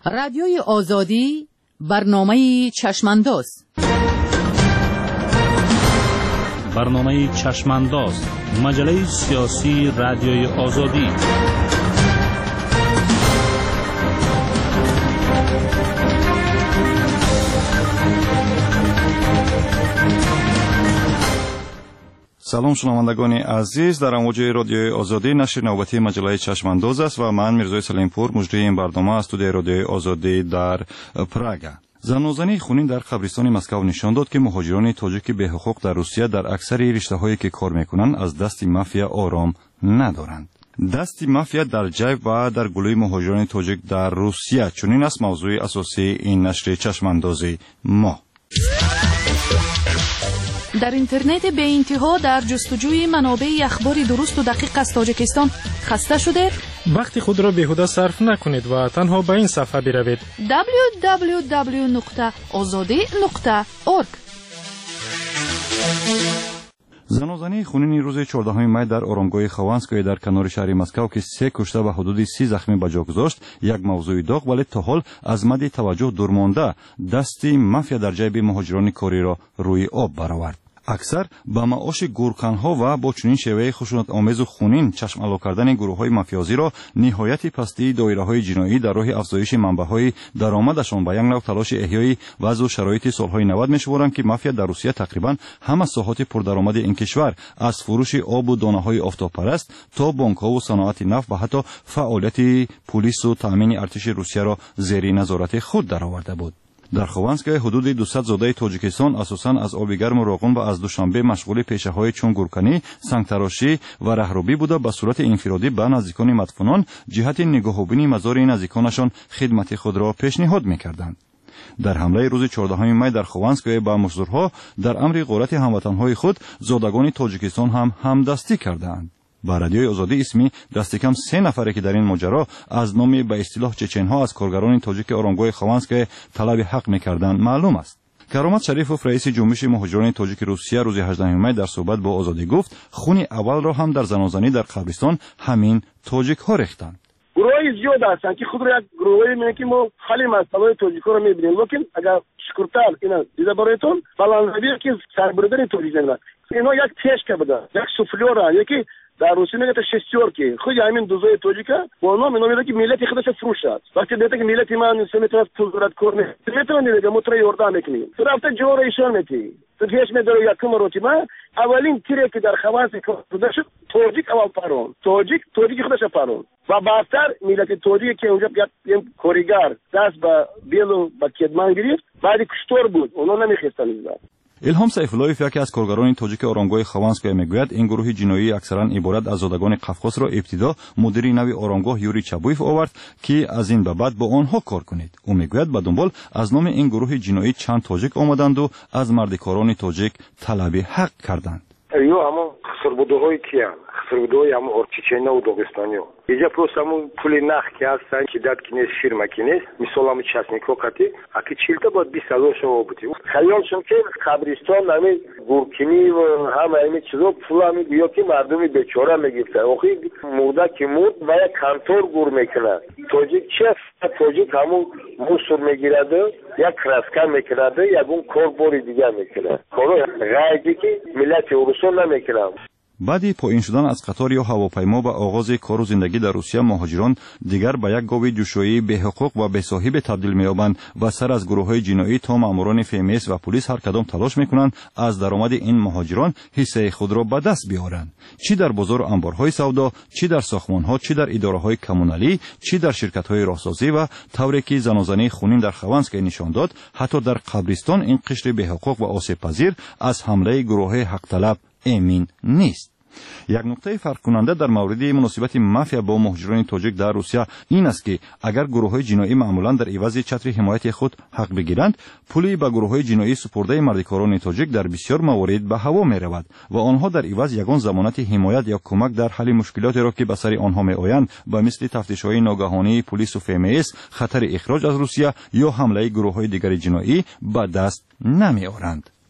رادیوی آزادی برنامه چشمانداز. برنامه چشمانداز، مجله سیاسی رادیوی آزادی. سلام شنوندگان عزیز، در امواج رادیوی آزادی نشر نوبتی مجله چشمانداز است و من میرزای سلیمپور مجری این برنامه از استودیوی رادیوی آزادی در پراگ. زنازنی خونین در قبرستان مسکو نشان داد که مهاجران تاجیک به حقوق در روسیه در اکثر رشته‌هایی که کار میکنند از دست مافیا آرام ندارند. دست مافیا در جیب و در گلوی مهاجران تاجیک در روسیه، چنین است موضوع اساسی این نشر چشماندازی ما. در اینترنت به انتها در جستجوی منابع اخبار درست و دقیق از تاجیکستان خسته شده؟ وقت خود را بیهوده صرف نکنید و تنها به این صفحه بروید www.azadi.org. زنازنی خونین روز 14 می در آرامگاه خوانسکوی در کنار شهر مسکو که 3 کشته و حدود 30 زخمی به جا گذاشت یک موضوع داغ، ولی تا حال از مد توجه دور مانده دست مافیا در جیب مهاجران کاری را روی آب برآورد. اکثر با معاش گورکنها و با چنین شیوه خشونت آمیز و خونین چشم الو کردن گروه‌های مافیازی را نهایت پستی دایره‌های جنایی در راه افزایش منبع‌های درآمدشان با یک نوع تلاش احیای وضع و شرایط سال‌های 90 می‌شمارند که مافیا در روسیه تقریباً همه ساحات پردرآمد این کشور، از فروش آب و دانه‌های آفتابپرست تا بانک‌ها و صنعت نفت و حتی فعالیت پلیس و تامین ارتش روسیه را زیر نظارت خود درآورده بود. در خوانسک حدود 200 زاده تاجیکستان اساساً از آب گرم و روغن و از دوشنبه مشغول پیشه‌های چون گورکنی، سنگ‌تراشی و رهروی بوده به صورت انفرادی به نزدیکان مدفونان جهت نگاه‌آبینی مزار نزدیکانشان خدمت خود را پیشنهاد می‌کردند. در حمله روز 14 می در خوانسک با مزدورها در امر غارت هموطن‌های خود زادگان تاجیکستان هم همدستی کردند. با رادیوی آزادی اسمی دست کم 3 نفره که در این ماجرا از نام به اصطلاح چچن‌ها از کارگران تاجیک آرامگاه خوانسک طلب حق می‌کردند معلوم است. کرامت شریفوف رئیس جنبش مهاجران تاجیک روسیه روز 18 می در صحبت با آزادی گفت خون اول را هم در زنازنی در قبرستان همین تاجیک‌ها ریختند. گروهی زیاد هستن که خود را یک گروهی میگن که ما خالی مسئله تاجیک‌ها رو می‌بینیم، لیکن اگر شکرتر اینا دیده برایتون فلانوی که سربردن تاجیک‌ها اینا یک تشک بوده، یک سوفلور، یکی در روسیه میگه شستیورکی خود همین دوزای تاجیکا با نام میگه که ملت خودش فروشد. وقتی دیگه که ملت من سمیتونه پولدارت کنه میتونه دیگه موتور یوردان میکنه رفته جور ایشان میتی تو پیش میداره یکم روتی ما اولین تیری که در خواص کردش تاجیک اول پارون تاجیک خودش پارون و بعدتر ملت تاجیک که اونجا یک کوریگر دست به بیلو با کدمان گرفت بعد کشتور بود اونا نمیخواستن الهام سیفاللهیف یکی از کارگران تاجیک آرامگاه خوانسک میگوید این گروه جنایی اکثرا عبارت از زادگان قفقاز را ابتدا مدیر نوی آرامگاه یوری چابویف آورد که از این به بعد با آنها کار کنید. او میگوید به دنبال از نام این گروه جنایی چند تاجیک آمدند و از مردکاران تاجیک طلب حق کردند. ایو همون خسربودوهای کیان خسربودوهای همون ارچیچینا و داغستانیو اینجا просто همون پول نخ که هستن که داد کنیز فیرما کنیز مثلا همون چسنیکو قطی اکی چیلتا باید 20 سال شما بودی خیالشون که قبرستان همین گورکنی و همین چیزا پول همین بیا که مردمی بیچاره میگیرن آخی مرده که مرد و یک کانتور گور میکنه تاجیک چیست تاجیک همون موسور میگیرده یک راسکان میکرده یک اون کارباری دیگر میکنه کارو غایدی که ملت اروسا نمیکنه. بعد پایین شدن از قطار یا هواپیما و آغاز کار و زندگی در روسیه مهاجران دیگر به یک گاو جوشایی به حقوق و به صاحب تبدیل می‌یابند و سر از گروه‌های جنایی تا ماموران FMS و پلیس هر کدام تلاش می‌کنند از درآمد این مهاجران حصه خود را به دست بیارند، چی در بازار و انبارهای سودا، چی در ساختمان‌ها، چی در اداره‌های کمونالی، چی در شرکت‌های راهسازی و طوری که زنازنی خونین در خوانسک نشان داد حتی در قبرستان این قشر به حقوق و آسیب پذیر از حمله گروه‌های حق طلب امین نیست. یک نکته فرق کننده در مورد مناسبت مافیا با مهاجران تاجیک در روسیه این است که اگر گروه‌های جنایی معمولاً در عوض چتر حمایت خود حق بگیرند، پولی به گروه‌های جنایی سپرده مردکاران تاجیک در بسیار موارد به هوا می‌رود و آنها در عوض یگان ضمانت حمایت یا کمک در حل مشکلاتی را که به سر آنها می‌آیند به مثل تفتیش‌های ناگهانی پلیس و FMS، خطر اخراج از روسیه یا حمله گروه‌های دیگر جنایی به دست نمی‌آورند.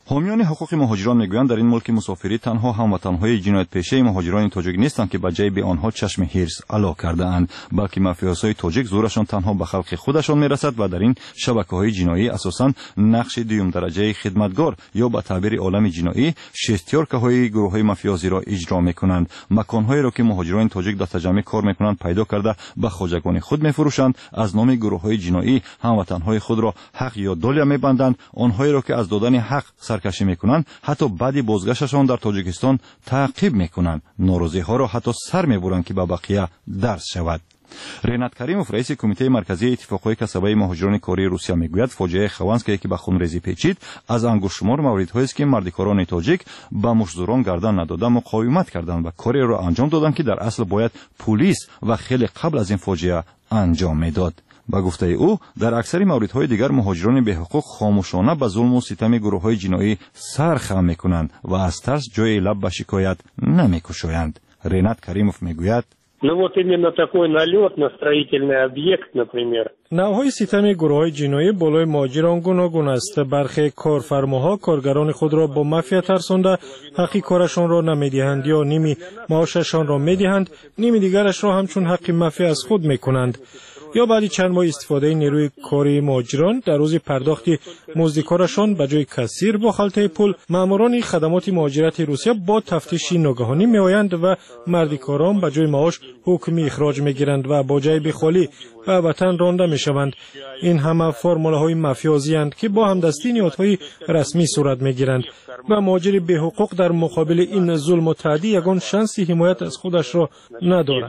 حامیان حقوق مهاجران میگویند در این ملک مسافری تنها هموطنهای جنایت پیشه مهاجران تاجیک نیستند که به جای به آنها چشم حرص علا کرده اند، بلکه مافیاهای تاجیک زورشان تنها به خلق خودشان میرسد و در این شبکه‌های جنایی اساساً نقش دوم درجه خدمتگار یا به تعبیر عالم جنایی شستیارکه‌های گروه‌های مافیازی را اجرا می‌کنند. مکان‌هایی را که مهاجران تاجیک در تجمع کار می‌کنند پیدا کرده به خواجگان خود می‌فروشند، از نام گروه‌های جنایی هموطنهای خود را حق یا دولت می‌بندند، آنهایی را که از دادن حق سرکشی می‌کنند حتی بعد بازگشتشان در تاجیکستان تعقیب می‌کنند، ناراضی‌ها را حتی سر می‌برند که به بقیه درس شود. رینات کریموف رئیس کمیته مرکزی اتفاقهای کسبه مهاجران کاری روسیه میگوید فاجعه خوانسک که به خونریزی پیچید از انگشتشمار موردهایی است که مردکاران تاجیک به مشتزوران گردن نداده مقاومت کردند و کاری را انجام دادند که در اصل باید پلیس و خیلی قبل از این فاجعه انجام میداد. با گفته او در اکثر موردهای دیگر مهاجران به حقوق خاموشانه به ظلم و ستم گروه‌های جنایی سر خم میکنند و از ترس جای لب به شکایت نمیکشایند. رینات کریموف میگوید Ну вот именно такой налет на строительный объект, например. نوعهای ستم گروه‌های جنایی بالای مهاجران گوناگون است. برخی کارفرماها کارگران خود را با مافیا ترسانده حق کارشان را نمیدهند یا نیمی معاششان را میدهند، نیمی دیگرش را همچون حق مافیا از خود میکنند. یا بعد چند ماه استفاده نیروی کاری مهاجران در روز پرداخت مزد کارشان به جای کسیر با خلطه پول ماموران خدمات مهاجرت روسیه با تفتیش ناگهانی میآیند و مردکاران به جای معاش حکمی اخراج میگیرند و با جای بخالی به وطن رانده میشوند. این همه فرموله‌های مافیازی اند که با همدستی نهادهای رسمی صورت میگیرند و مهاجر به حقوق در مقابل این ظلم و تعدی یگان شانسی حمایت از خودش را ندارد.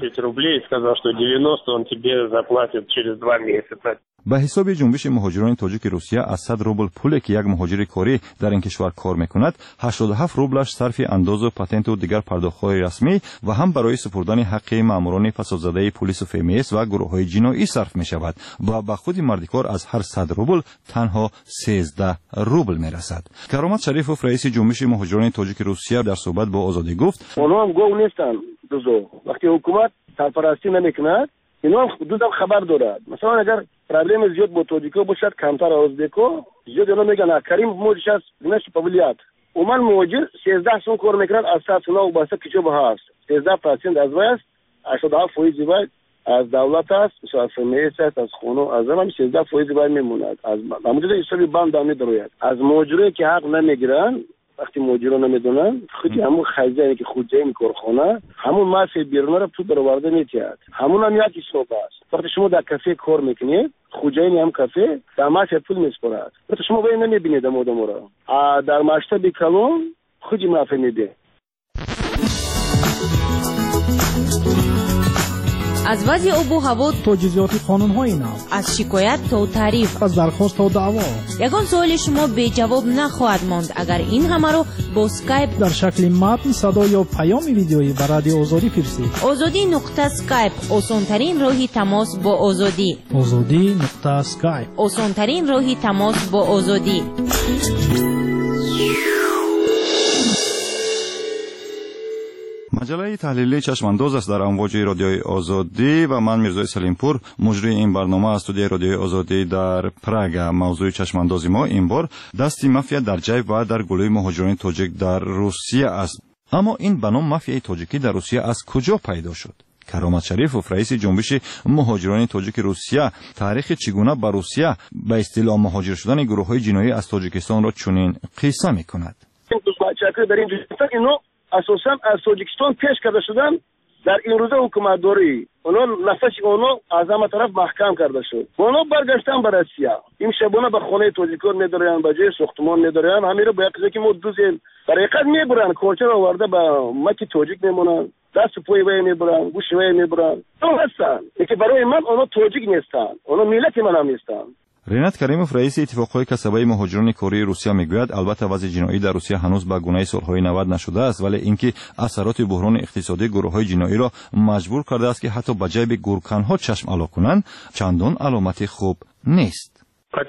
به حساب جنبش مهاجران تاجیک روسیه از 100 روبل پولی که یک مهاجر کاری در این کشور کار میکند 87 روبلش صرف انداز و پاتنت و دیگر پرداخت‌های رسمی و هم برای سپردن حق ماموران فسادزده پلیس و FMS و گروه‌های جنایی صرف میشود و به خود مردکار از هر 100 روبل تنها 13 روبل میرسد. کرامت شریفوف رئیس جنبش مهاجران تاجیک روسیه در صحبت با آزادی گفت اونها هم گو نیستن دوزو وقتی حکومت سرپرستی نمیکند اینا هم حدودم خبر دارد. مثلا اگر پرابلم زیاد با توجیکو باشد کمتر ازبکو زیاد اینا میگن کریم موجش است نش پابلیات عموما مهاجر 13 سون کار میکنند از 100 سون و باسه کیچو به هست 13% از وای است 87% وای از دولت است از FMS است از خونو از هم 13% وای میموند از موجود حسابی بند دامه دروید از مهاجرایی که حق نمیگیرن وقتی مهاجران نمیدونن خودی همون خزانه که خودجای این کارخانه همون مافیا بیرون رو تو برآورده میکرد همون هم یک حساب است. وقتی شما در کافه کار میکنید خودجای هم کافه در مافیا پول میسپرد وقتی شما وای نمیبینید مودم رو در مشتبه کلون خودی مافیا میده. از وضع آب و هوا تا جزئیات قانون‌های نو، از شکایت تا تعریف، از درخواست تا دعوا، یگان سوال شما بی جواب نخواهد ماند اگر این همه رو با اسکایپ در شکل متن، صدا یا پیام ویدیویی به رادیو آزادی فرستید. آزادی.اسکایپ آسان‌ترین راهی تماس با آزادی. آزادی.اسکایپ آسان‌ترین راهی تماس با آزادی. مجله تحلیلی چشمانداز است در امواج رادیوی آزادی و من میرزای سلیمپور مجری این برنامه از استودیوی رادیوی آزادی در پراگ. موضوع چشمانداز ما این بار دستی مافیا در جیب و در گلوی مهاجران تاجیک در روسیه است. اما این به نام مافیای تاجیکی در روسیه از کجا پیدا شد؟ کرامت شریفوف رئیس جنبش مهاجران تاجیک روسیه تاریخ چگونه به روسیه به اصطلاح مهاجر شدن گروه‌های جنایی از تاجیکستان را چنین قصه می‌کند. اساساً از تاجیکستان پیش کرده شدن در این روزه حکومت داری اونا نفس اونا از همه طرف محکم کرده شد. اونا برگشتن به روسیه این شبانه به خانه تاجیکان میدارن به جای ساختمان میدارن همین رو با یک که ما دوزیم در حقیقت میبرن کوچه رو آورده به مکی تاجیک میمونن دست پای وای میبرن گوش وای میبرن تو هستن که برای من اونا تاجیک نیستن اونا ملت من هم نیستن. رینات کریموف رئیس اتفاقهای کسبه مهاجران کاری روسیه میگوید البته وضع جنایی در روسیه هنوز به گونه سالهای 90 نشده است ولی اینکه اثرات بحران اقتصادی گروه‌های جنایی را مجبور کرده است که حتی به جای به گورکن‌ها چشم علا کنند چندان علامت خوب نیست.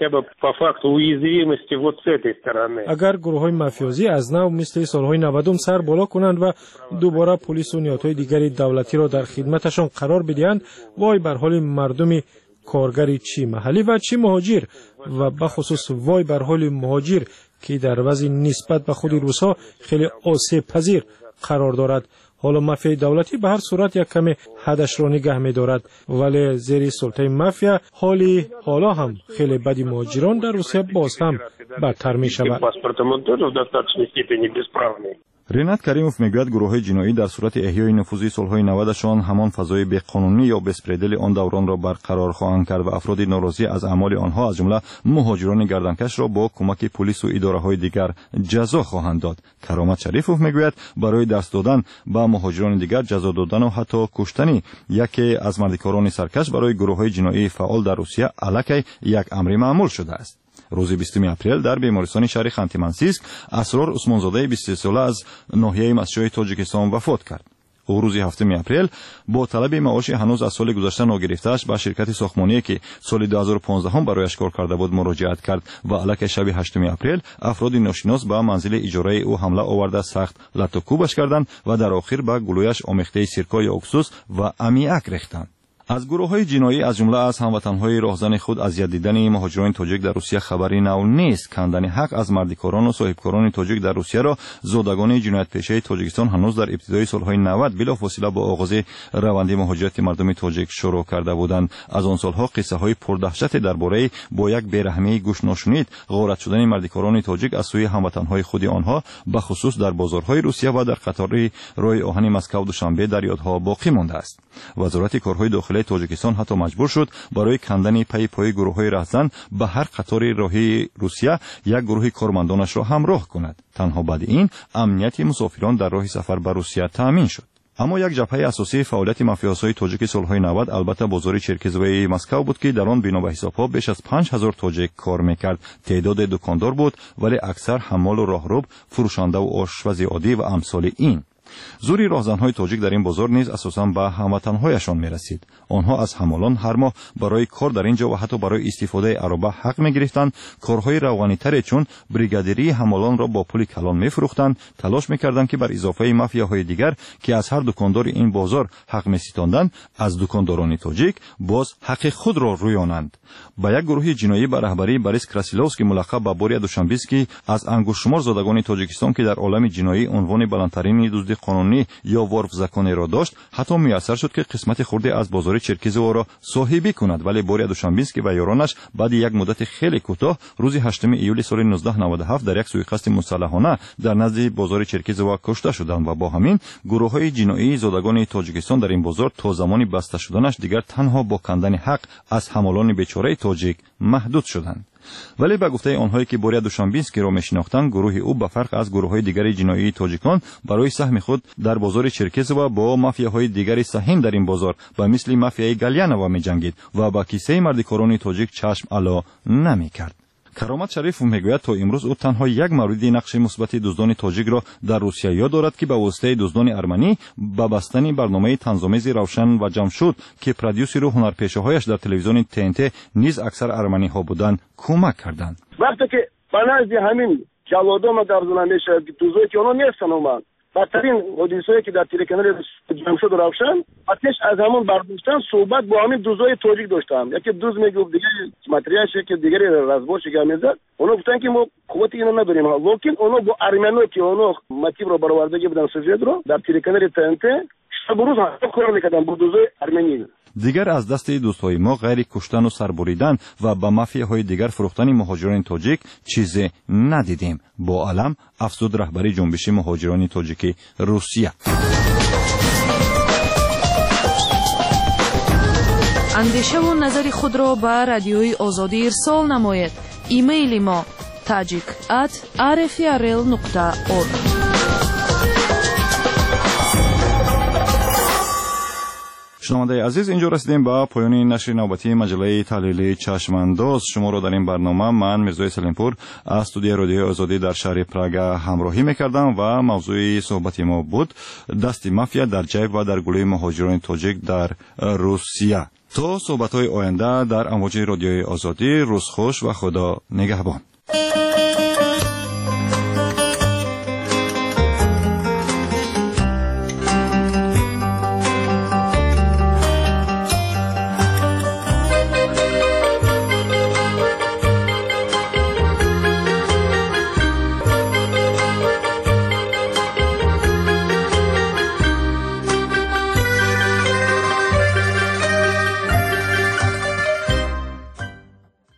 اگر گروه‌های مافیازی از نو مثل سالهای 90 سر بالا کنند و دوباره پلیس و نهادهای دیگر دولتی را در خدمتشان قرار بدهند وای بر حال مردم کارگری چی محلی و چی مهاجر و بخصوص وای بر حال مهاجر که در وضع نسبت به خود روس‌ها خیلی آسیب پذیر قرار دارد. حالا مافیای دولتی به هر صورت یک کمی حدش را نگه می‌دارد، ولی زیر سلطه مافیا حالا هم خیلی بدی مهاجران در روسیه باز هم بدتر می‌شود. رینات کریموف میگوید گروه‌های جنایی در صورت احیای نفوذی سال‌های 90شان همان فضای بی‌قانونی یا بسپریدل آن دوران را برقرار خواهند کرد و افراد ناراضی از اعمال آنها از جمله مهاجران گردنکش را با کمک پلیس و اداره‌های دیگر جزا خواهند داد. کرامت شریفوف میگوید برای دست دادن به مهاجران دیگر جزا دادن و حتی کشتن یکی از مردکاران سرکش برای گروه‌های جنایی فعال در روسیه الکی یک امر معمول شده است. روز 20 اپریل در بیمارستان شهر خانتی-منسیسک اسرار عثمانزاده 23 ساله از ناحیه مسجد تاجیکستان وفات کرد. او روز 7 اپریل با طلب معاش هنوز از سال گذشته ناگرفته‌اش به شرکت ساختمانی که سال 2015 هم برایش کار کرده بود مراجعت کرد و الک شب 8 اپریل افراد ناشناس به منزل اجاره او حمله آورده سخت لط و کوبش کردند و در آخر به گلویش آمیخته سرکه یا اکسوس و امیاک ریختند. از گروه‌های جنایی از جمله از هموطن‌های راهزن خود اذیت دیدن مهاجران تاجیک در روسیه خبری نو نیست. کندن حق از مردکاران و صاحبکاران تاجیک در روسیه را زادگان جنایت پیشه تاجیکستان هنوز در ابتدای سال‌های 90 بلافاصله با آغاز روند مهاجرت مردم تاجیک شروع کرده بودند. از آن سال‌ها قصه‌های پردهشت درباره با یک بی‌رحمی گوش ناشنید غارت شدن مردکاران تاجیک از سوی هموطن‌های خود آنها به خصوص در بازارهای روسیه و در قطار راه آهن مسکو دوشنبه در یادها باقی مانده است. وزارت کارهای داخلی تاجیکستان حتی مجبور شد برای کندن پای گروه‌های رهزن به هر قطار راهی روسیه یک گروه کارمندانش را همراه کند. تنها بعد این امنیت مسافران در راه سفر به روسیه تامین شد. اما یک جبهه اساسی فعالیت مافیاسای تاجیک سال‌های 90 البته بازار چرکزوی مسکو بود که در آن بنا به حساب‌ها بیش از 5000 تاجیک کار می‌کرد. تعداد دکاندار بود ولی اکثر حمال و راهرو، فروشنده و آشپز عادی و امثال این. زوری راهزن‌های تاجیک در این بازار نیز اساساً به هموطن‌هایشان می‌رسید. آنها از حمالان هر ماه برای کار در اینجا و حتی برای استفاده عربه حق می‌گرفتند. کارهای روغنی‌تر چون بریگادری حمالان را با پول کلان می‌فروختند، تلاش می‌کردند که بر اضافه مافیاهای دیگر که از هر دکاندار این بازار حق می‌ستاندند، از دکانداران تاجیک باز حق خود را رویانند. با یک گروه جنایی به رهبری بوریس کراسیلوفسکی ملقب به بوریا دوشنبیسکی از انگشتشمار زادگان تاجیکستان که در عالم جنایی عنوان بلندترین دزد قانونی یا ورف زکانی را داشت، حتی میسر شد که قسمت خورده از بازار چرکزو را صاحبی کند. ولی بوریا دوشنبیسکی و یارانش بعد یک مدت خیلی کوتاه روز 8 ایول سال 1997 در یک سوءقصد مسلحانه در نزد بازار چرکزو کشته شدند و با همین گروه‌های جنایی زادگان تاجیکستان در این بازار تا زمانی بسته شدنش دیگر تنها با کندن حق از حمالان بیچاره تاجیک محدود شدند. ولی به گفته آنهایی که بوریا دوشنبیسکی را میشناختند، گروه او به فرق از گروه‌های دیگر جنایی تاجیکان برای سهم خود در بازار چرکزو با مافیاهای دیگر سهم در این بازار به مثل مافیای گالیانووا می‌جنگید و با کیسه مردکاران تاجیک چشم علا نمی‌کرد. کرامت شریف میگوید تا امروز او تنها یک موردی نقش مثبت دزدان تاجیک را در روسیه یاد دارد که به واسطه دزدان ارمنی به بستن برنامه طنزآمیز روشن و جمشید که پرودیوسر و هنرپیشه‌هایش در تلویزیون TNT نیز اکثر ارمنی‌ها بودند کمک کردند. وقتی که بنازی همین جلادام در زننده شد دوزایی که اونا نیستن اومد بدترین حدیثایی که در تلکانال جمشید روشن آتش از همون برداشتن صحبت با همین دوزای تاجیک داشتم. یکی دوز میگفت دیگه ماتریاش که دیگه رزبوش گمیزد اونا گفتن که ما قوت اینو نداریم، لیکن اونا با ارمنو که اونا ماتیب رو برآوردگی بودن سوژه رو در تلکانال TNT بروز هم کار میکردن با دوزای ارمنی. دیگر از دست دوستای ما غیر کشتن و سربریدن و به مافیاهای دیگر فروختن مهاجران تاجیک چیزی ندیدیم. با علم افزود رهبری جنبش مهاجران تاجیک روسیه. اندیشه و نظر خود را به رادیوی آزادی ارسال نمایید. ایمیل ما tajik@rfrl.org. شنونده عزیز، اینجا رسیدیم به پایان نشر نوبتی مجله تحلیلی چشمانداز. شما را در این برنامه من میرزای سلیمپور از استودیوی رادیوی آزادی در شهر پراگ همراهی میکردم و موضوع صحبت ما بود دست مافیا در جیب و در گلوی مهاجران تاجیک در روسیه. تا صحبت‌های آینده در امواج رادیوی آزادی، روز خوش و خدا نگهبان.